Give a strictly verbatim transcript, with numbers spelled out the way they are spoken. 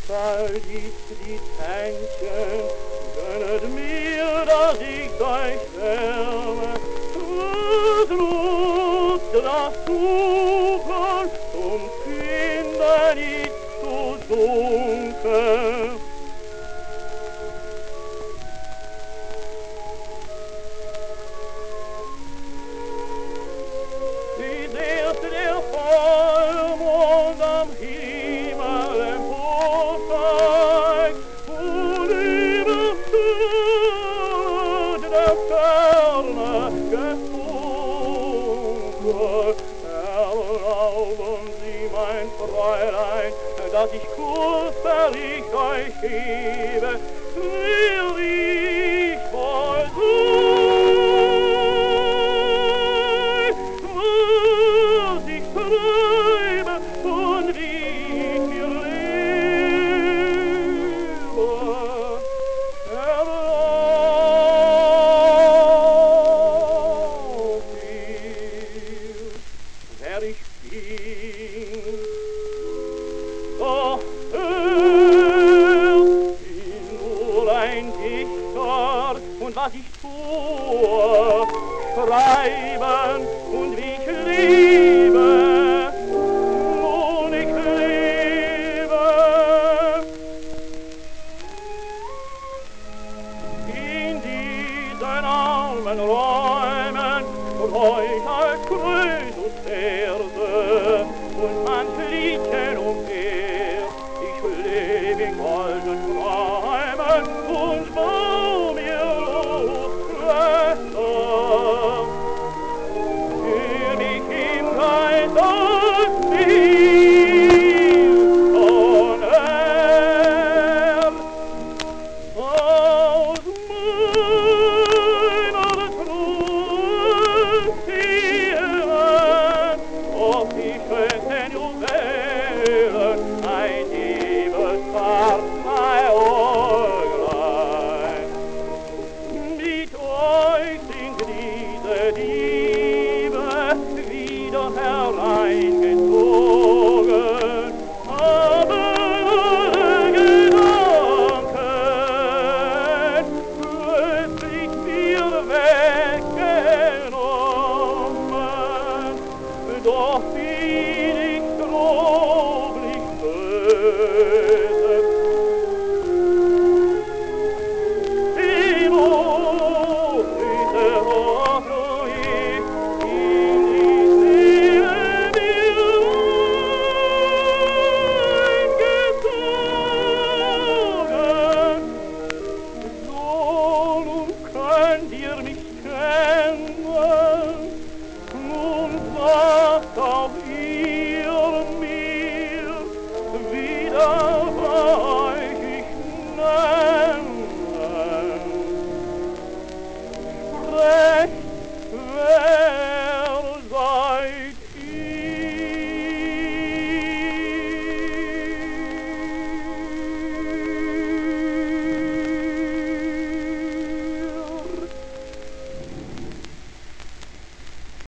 bald ist die Tänchen, gönnet mir, dass ich euch wärme. Was nutzt das Suchen, zum Finden ist so dunkel. Wie sehr der Vollmond am Himmel emporsteigt und überführt der Ferne Gefunke. Erlauben Sie, mein Fräulein, dass ich kurzweilig euch gebe, will ich wohl sein, was ich träume und wie ich hier lebe. Erlaubt ihr, wer ich bin, doch hört, bin nur ein Dichter, und was ich tue, schreiben, und wie ich lebe, nun ich lebe. In diesen armen Räumen reut als Krösus Verse und manch Liedchen umher. Ich lebe in golden Träumen und bau mir Lustschlösser. Für mich im Geist das Bild von er. Aus meiner Trunzieren, ob die schönsten Juwelen ein Diebespaar zwei Äuglein. Mit euch sind diese Diebe wieder hereingezogen, aber alle Gedanken plötzlich mir weggenommen. Doch bin ich drob nicht böse. Emotrite Hoffnung in die Seele mir eingezogen. So nun könnt ihr mich kennen, und sagt auch